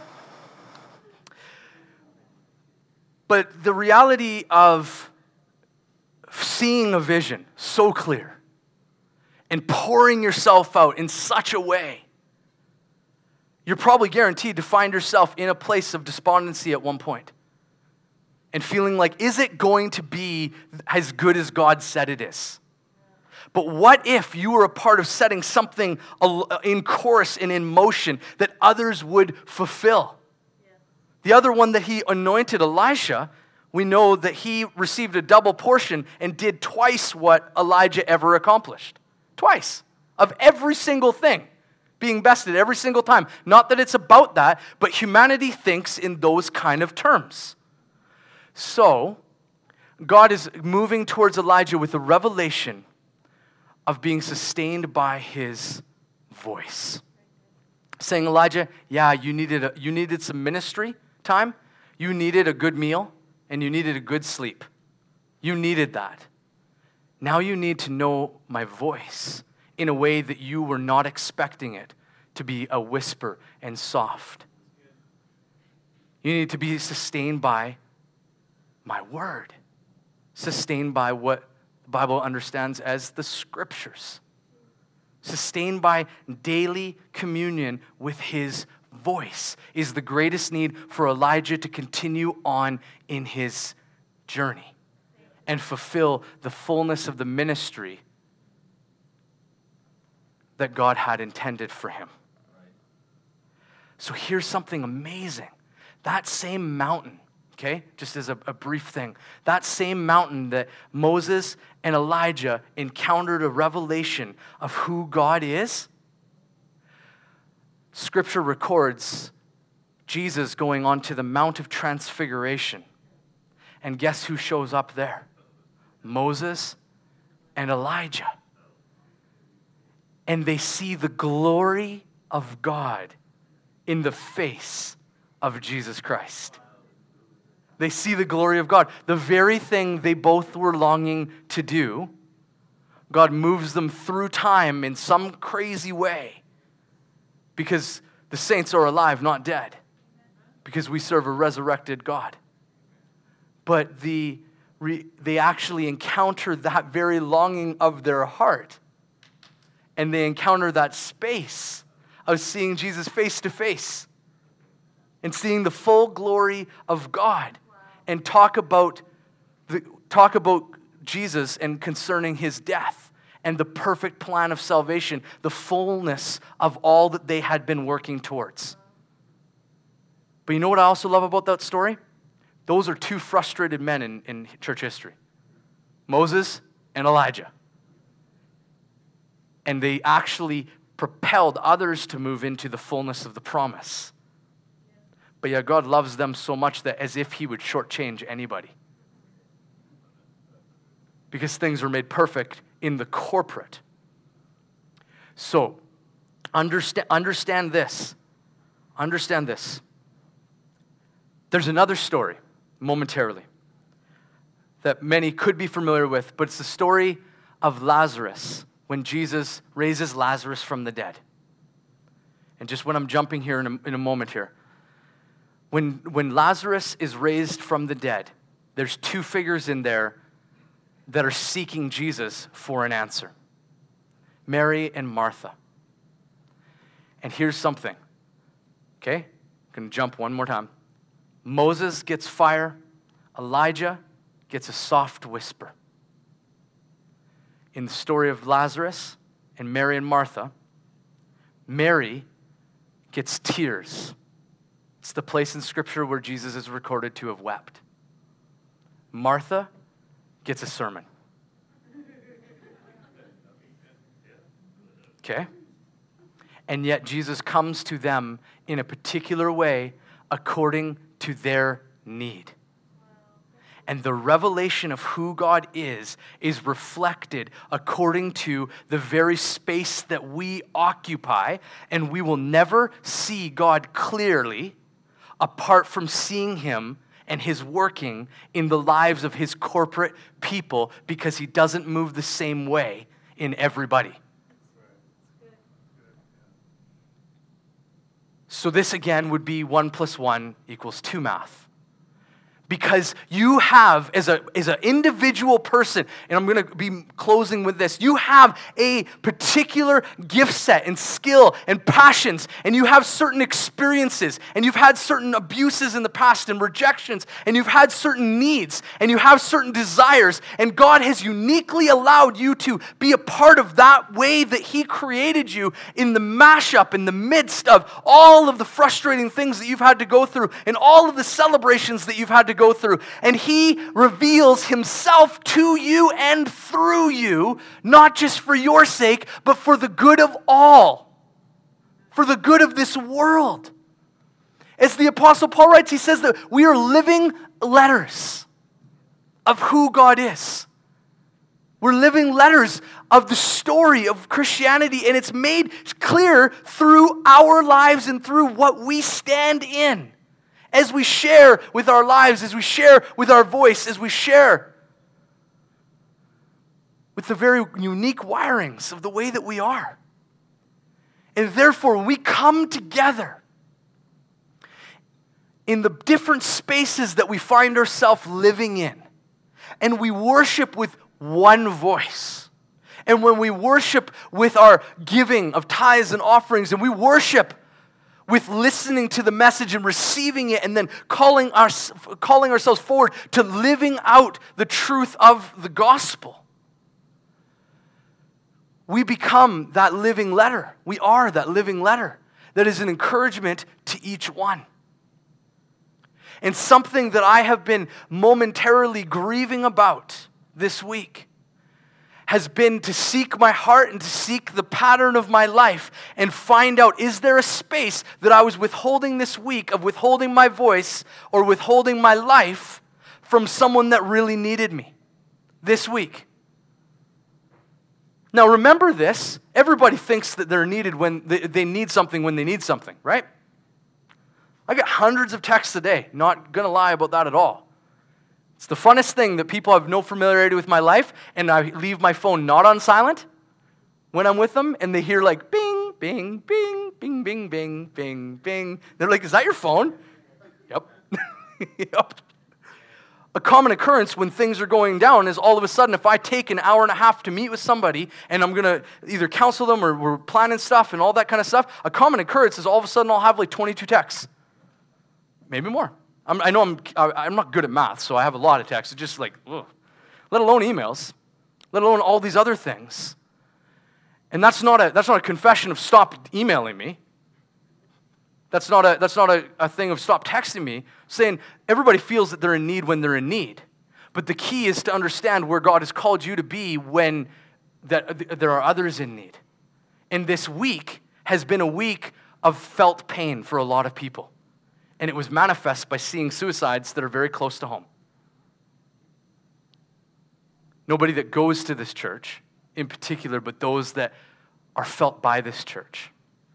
But the reality of seeing a vision so clear and pouring yourself out in such a way, you're probably guaranteed to find yourself in a place of despondency at one point and feeling like, is it going to be as good as God said it is? But what if you were a part of setting something in course and in motion that others would fulfill? Yeah. The other one that he anointed, Elisha, we know that he received a double portion and did twice what Elijah ever accomplished. Twice. Of every single thing being bested every single time. Not that it's about that, but humanity thinks in those kind of terms. So, God is moving towards Elijah with a revelation of being sustained by his voice. Saying, Elijah, yeah, you needed some ministry time, you needed a good meal, and you needed a good sleep. You needed that. Now you need to know my voice in a way that you were not expecting it to be a whisper and soft. You need to be sustained by my word. Sustained by what the Bible understands as the scriptures. Sustained by daily communion with his voice is the greatest need for Elijah to continue on in his journey and fulfill the fullness of the ministry that God had intended for him. So here's something amazing. That same mountain, okay, just as a brief thing, that same mountain that Moses and Elijah encountered a revelation of who God is, Scripture records Jesus going onto the Mount of Transfiguration. And guess who shows up there? Moses and Elijah. And they see the glory of God in the face of Jesus Christ. They see the glory of God. The very thing they both were longing to do, God moves them through time in some crazy way. Because the saints are alive, not dead. Because we serve a resurrected God. But they actually encounter that very longing of their heart. And they encounter that space of seeing Jesus face to face. And seeing the full glory of God. And talk about Jesus and concerning his death. And the perfect plan of salvation, the fullness of all that they had been working towards. But you know what I also love about that story? Those are two frustrated men in church history. Moses and Elijah. And they actually propelled others to move into the fullness of the promise. But yet God loves them so much that as if he would shortchange anybody. Because things were made perfect in the corporate. So, understand this. Understand this. There's another story, momentarily, that many could be familiar with, but it's the story of Lazarus, when Jesus raises Lazarus from the dead. And just when I'm jumping here in a moment here, when Lazarus is raised from the dead, there's two figures in there that are seeking Jesus for an answer. Mary and Martha. And here's something, okay? I'm going to jump one more time. Moses gets fire. Elijah gets a soft whisper. In the story of Lazarus and Mary and Martha, Mary gets tears. It's the place in Scripture where Jesus is recorded to have wept. Martha gets a sermon. Okay? And yet Jesus comes to them in a particular way according to their need. And the revelation of who God is reflected according to the very space that we occupy, and we will never see God clearly apart from seeing him and his working in the lives of his corporate people, because he doesn't move the same way in everybody. So this again would be 1 + 1 = 2 math. Because you have, as an individual person, and I'm going to be closing with this, you have a particular gift set and skill and passions, and you have certain experiences, and you've had certain abuses in the past and rejections, and you've had certain needs, and you have certain desires, and God has uniquely allowed you to be a part of that way that he created you in the mashup, in the midst of all of the frustrating things that you've had to go through, and all of the celebrations that you've had to go through. And he reveals himself to you and through you, not just for your sake, but for the good of all, for the good of this world. As the Apostle Paul writes, he says that we are living letters of who God is. We're living letters of the story of Christianity, and it's made clear through our lives and through what we stand in. As we share with our lives, as we share with our voice, as we share with the very unique wirings of the way that we are. And therefore, we come together in the different spaces that we find ourselves living in, and we worship with one voice. And when we worship with our giving of tithes and offerings, and we worship with listening to the message and receiving it, and then calling ourselves forward to living out the truth of the gospel, we become that living letter. We are that living letter that is an encouragement to each one. And something that I have been momentarily grieving about this week has been to seek my heart and to seek the pattern of my life and find out, is there a space that I was withholding this week, of withholding my voice or withholding my life from someone that really needed me this week? Now remember this, everybody thinks that they're needed when they need something when they need something, right? I get hundreds of texts a day, not gonna lie about that at all. It's the funnest thing that people have no familiarity with my life, and I leave my phone not on silent when I'm with them, and they hear like bing, bing, bing, bing, bing, bing, bing, bing. They're like, is that your phone? Yep. Yep. A common occurrence when things are going down is all of a sudden, if I take an hour and a half to meet with somebody, and I'm going to either counsel them or we're planning stuff and all that kind of stuff, a common occurrence is all of a sudden I'll have like 22 texts. Maybe more. I know I'm not good at math, so I have a lot of texts. It's just like, ugh. Let alone emails, let alone all these other things. And that's not a confession of stop emailing me. That's not a thing of stop texting me. Saying everybody feels that they're in need when they're in need. But the key is to understand where God has called you to be when there are others in need. And this week has been a week of felt pain for a lot of people. And it was manifest by seeing suicides that are very close to home. Nobody that goes to this church in particular, but those that are felt by this church.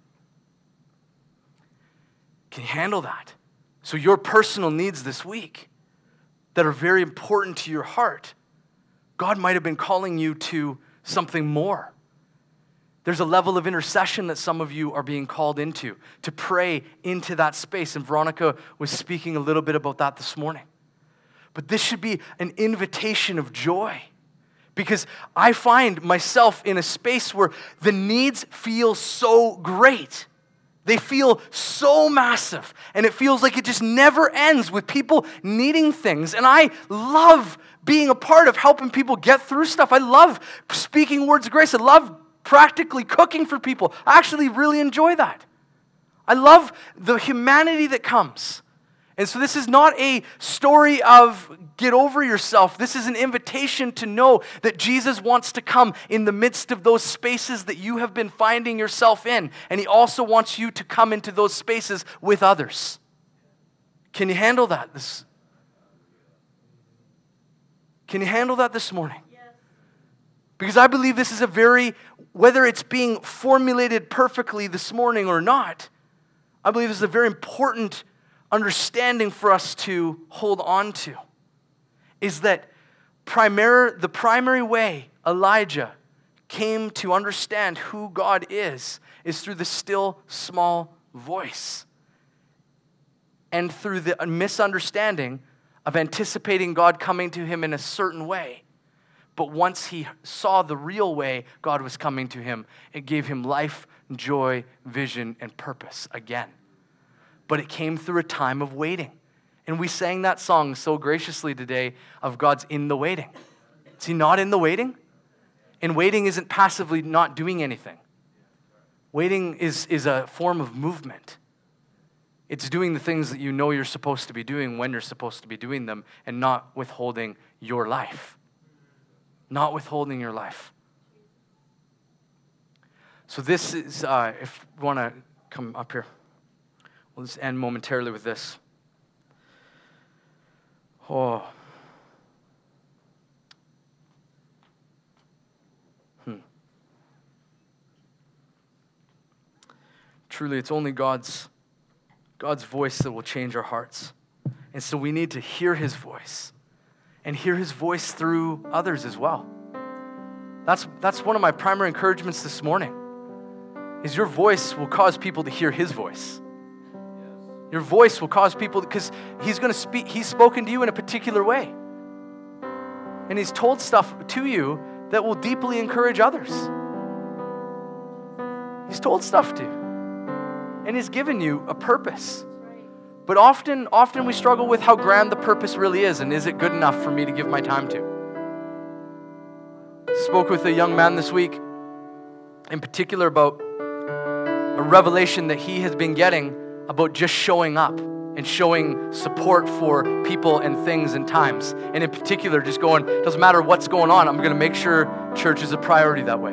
Can you handle that? So your personal needs this week that are very important to your heart, God might have been calling you to something more. There's a level of intercession that some of you are being called into, to pray into that space. And Veronica was speaking a little bit about that this morning. But this should be an invitation of joy Because I find myself in a space where the needs feel so great. They feel so massive, and it feels like it just never ends with people needing things. And I love being a part of helping people get through stuff. I love speaking words of grace. I love practically cooking for people. I actually really enjoy that. I love the humanity that comes. And so this is not a story of get over yourself. This is an invitation to know that Jesus wants to come in the midst of those spaces that you have been finding yourself in. And he also wants you to come into those spaces with others. Can you handle that? Can you handle that this morning? Yes. Because I believe this is a very, whether it's being formulated perfectly this morning or not, I believe this is a very important understanding for us to hold on to, is that the primary way Elijah came to understand who God is through the still small voice and through the misunderstanding of anticipating God coming to him in a certain way. But once he saw the real way God was coming to him, it gave him life, joy, vision, and purpose again. But it came through a time of waiting. And we sang that song so graciously today of God's in the waiting. Is he not in the waiting? And waiting isn't passively not doing anything. Waiting is a form of movement. It's doing the things that you know you're supposed to be doing when you're supposed to be doing them and not withholding your life. Not withholding your life. So this is, if you want to come up here. We'll just end momentarily with this. Oh. Truly, it's only God's voice that will change our hearts. And so we need to hear his voice. And hear his voice through others as well. That's one of my primary encouragements this morning. Is your voice will cause people to hear his voice. Your voice will cause people, because he's going to speak, he's spoken to you in a particular way. And he's told stuff to you that will deeply encourage others. He's told stuff to you. And he's given you a purpose. But often we struggle with how grand the purpose really is, and is it good enough for me to give my time to? Spoke with a young man this week, in particular about a revelation that he has been getting about just showing up and showing support for people and things and times. And in particular, just going, doesn't matter what's going on, I'm going to make sure church is a priority that way.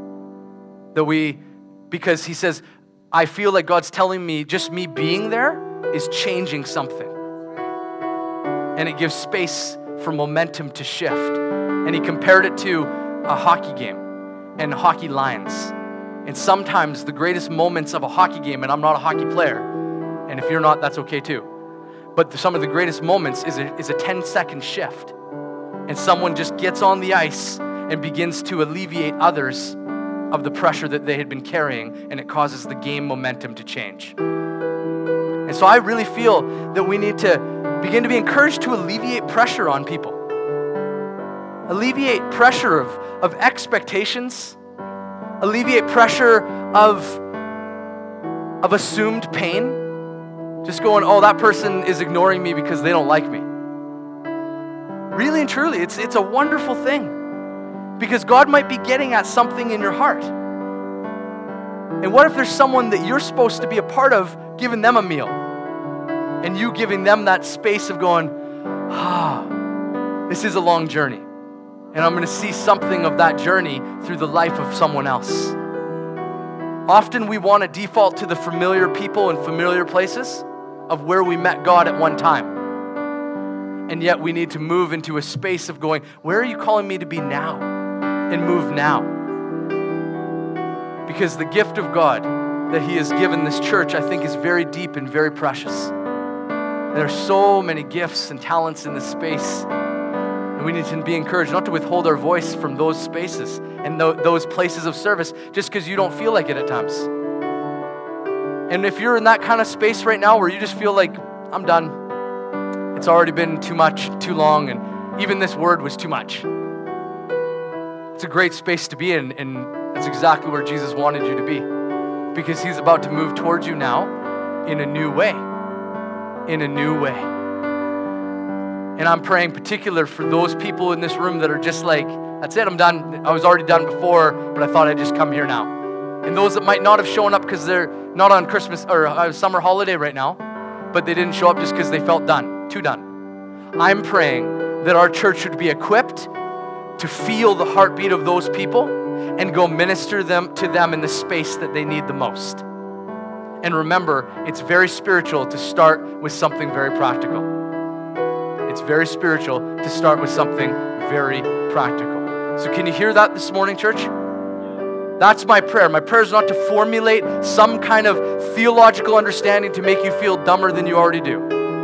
Because he says, I feel like God's telling me just me being there is changing something. And it gives space for momentum to shift. And he compared it to a hockey game and hockey lines. And sometimes the greatest moments of a hockey game, and I'm not a hockey player, and if you're not, that's okay too. But some of the greatest moments is a 10-second shift. And someone just gets on the ice and begins to alleviate others of the pressure that they had been carrying, and it causes the game momentum to change. And so I really feel that we need to begin to be encouraged to alleviate pressure on people. Alleviate pressure of expectations. Alleviate pressure of assumed pain. Just going, oh, that person is ignoring me because they don't like me. Really and truly, it's a wonderful thing. Because God might be getting at something in your heart. And what if there's someone that you're supposed to be a part of giving them a meal? And you giving them that space of going, this is a long journey. And I'm going to see something of that journey through the life of someone else. Often we want to default to the familiar people and familiar places of where we met God at one time. And yet we need to move into a space of going, where are you calling me to be now? And move now. Because the gift of God that he has given this church, I think, is very deep and very precious. There are so many gifts and talents in this space. And we need to be encouraged not to withhold our voice from those spaces and those places of service just because you don't feel like it at times. And if you're in that kind of space right now where you just feel like, I'm done. It's already been too much, too long, and even this word was too much. It's a great space to be in, and that's exactly where Jesus wanted you to be, because he's about to move towards you now in a new way. In a new way. And I'm praying particular for those people in this room that are just like, that's it, I'm done. I was already done before, but I thought I'd just come here now. And those that might not have shown up because they're not on Christmas or summer holiday right now, but they didn't show up just because they felt too done. I'm praying that our church would be equipped to feel the heartbeat of those people and go minister to them in the space that they need the most. And remember, it's very spiritual to start with something very practical. It's very spiritual to start with something very practical. So can you hear that this morning, church? That's my prayer. My prayer is not to formulate some kind of theological understanding to make you feel dumber than you already do.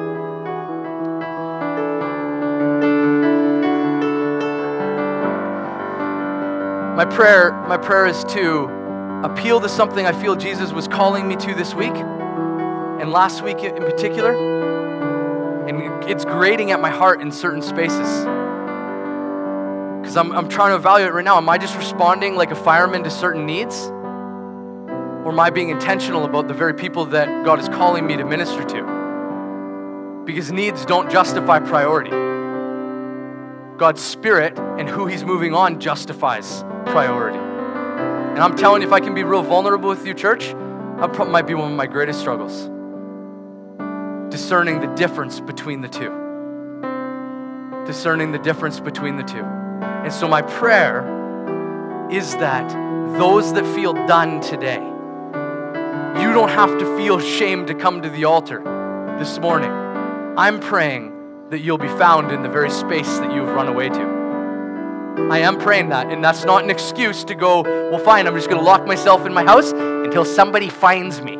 My prayer is to appeal to something I feel Jesus was calling me to this week, and last week in particular, and it's grating at my heart in certain spaces. Because I'm trying to evaluate right now, am I just responding like a fireman to certain needs? Or am I being intentional about the very people that God is calling me to minister to? Because needs don't justify priority. God's Spirit and who He's moving on justifies priority. And I'm telling you, if I can be real vulnerable with you, church, that might be one of my greatest struggles. Discerning the difference between the two. Discerning the difference between the two. And so my prayer is that those that feel done today, you don't have to feel shame to come to the altar this morning. I'm praying that you'll be found in the very space that you've run away to. I am praying that, and that's not an excuse to go, well, fine, I'm just going to lock myself in my house until somebody finds me.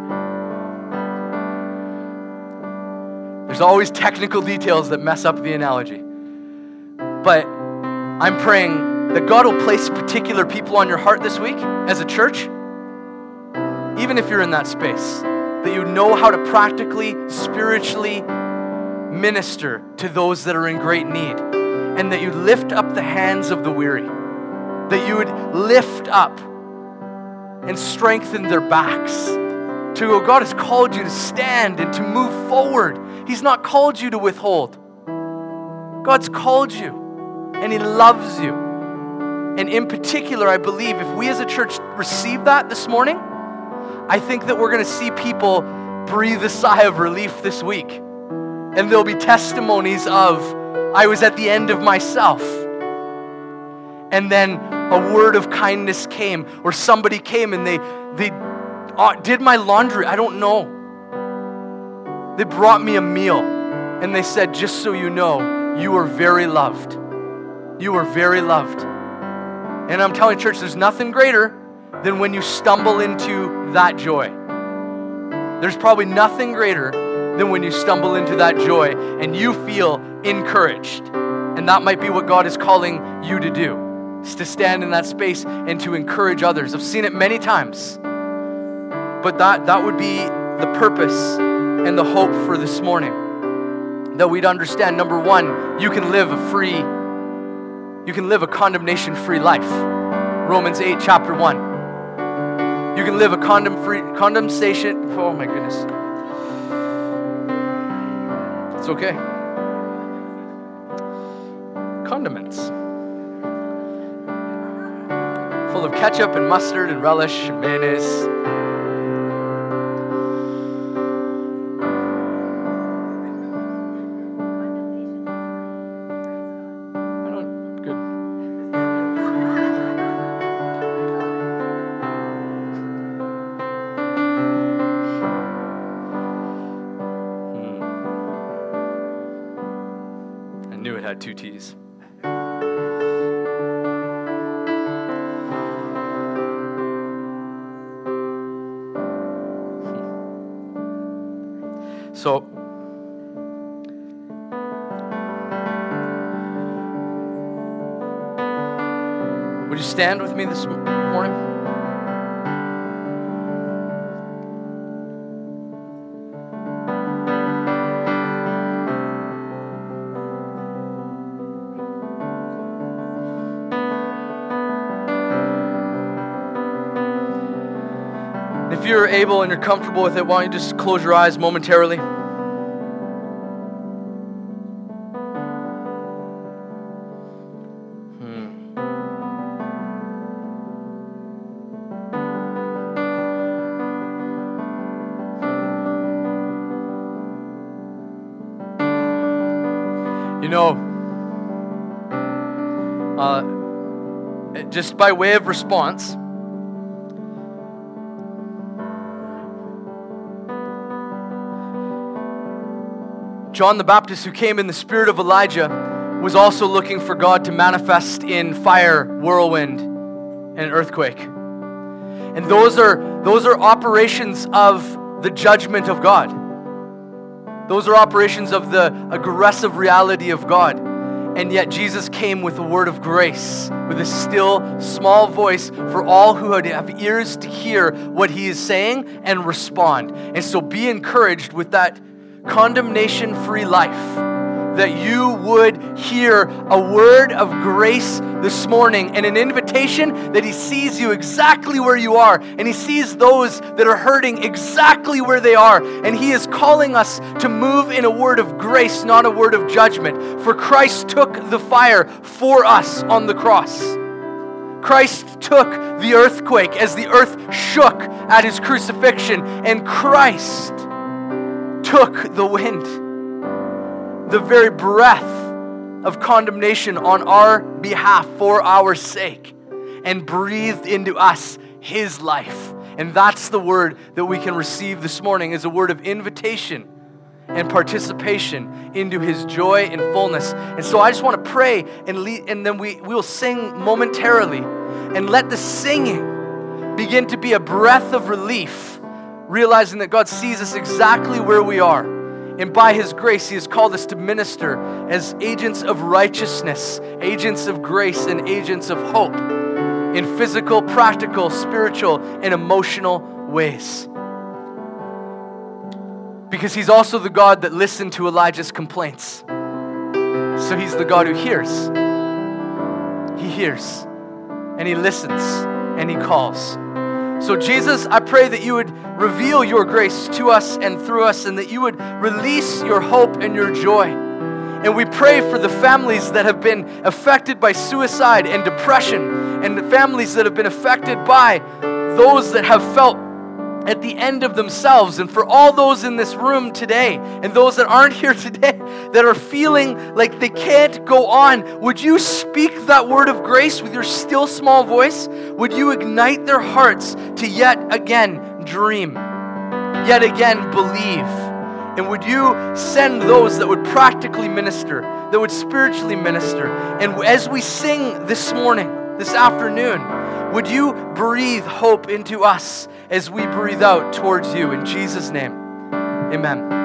There's always technical details that mess up the analogy. But I'm praying that God will place particular people on your heart this week as a church, even if you're in that space, that you know how to practically, spiritually minister to those that are in great need, and that you lift up the hands of the weary, that you would lift up and strengthen their backs, to go, God has called you to stand and to move forward. He's not called you to withhold. God's called you. And He loves you. And in particular, I believe if we as a church receive that this morning, I think that we're going to see people breathe a sigh of relief this week. And there'll be testimonies of, I was at the end of myself. And then a word of kindness came, or somebody came and they did my laundry. I don't know. They brought me a meal and they said, just so you know, you are very loved. You are very loved. And I'm telling church, there's nothing greater than when you stumble into that joy. There's probably nothing greater than when you stumble into that joy and you feel encouraged. And that might be what God is calling you to do, is to stand in that space and to encourage others. I've seen it many times. But that would be the purpose and the hope for this morning. That we'd understand, number one, you can live a condemnation-free life. Romans 8, chapter 1. You can live a condemnation. Oh my goodness. It's okay. Condiments. Full of ketchup and mustard and relish and mayonnaise. Had 2 T's. So, would you stand with me this morning? if you're able and you're comfortable with it, why don't you just close your eyes momentarily? You know, just by way of response, John the Baptist, who came in the spirit of Elijah, was also looking for God to manifest in fire, whirlwind, and an earthquake. And those are operations of the judgment of God. Those are operations of the aggressive reality of God. And yet Jesus came with a word of grace, with a still, small voice for all who have ears to hear what he is saying and respond. And so be encouraged with that condemnation-free life, that you would hear a word of grace this morning and an invitation that he sees you exactly where you are, and he sees those that are hurting exactly where they are, and he is calling us to move in a word of grace, not a word of judgment. For Christ took the fire for us on the cross. Christ took the earthquake as the earth shook at his crucifixion, and Christ took the wind, the very breath of condemnation on our behalf for our sake, and breathed into us his life. And that's the word that we can receive this morning, is a word of invitation and participation into his joy and fullness. And so I just want to pray and then we will sing momentarily, and let the singing begin to be a breath of relief, realizing that God sees us exactly where we are. And by his grace, he has called us to minister as agents of righteousness, agents of grace, and agents of hope in physical, practical, spiritual, and emotional ways. Because he's also the God that listened to Elijah's complaints. So he's the God who hears. He hears, and he listens, and he calls. So Jesus, I pray that you would reveal your grace to us and through us, and that you would release your hope and your joy. And we pray for the families that have been affected by suicide and depression, and the families that have been affected by those that have felt at the end of themselves, and for all those in this room today and those that aren't here today that are feeling like they can't go on, would you speak that word of grace with your still small voice? Would you ignite their hearts to yet again dream, yet again believe? And would you send those that would practically minister, that would spiritually minister? And as we sing this morning, this afternoon, would you breathe hope into us as we breathe out towards you? In Jesus' name, amen.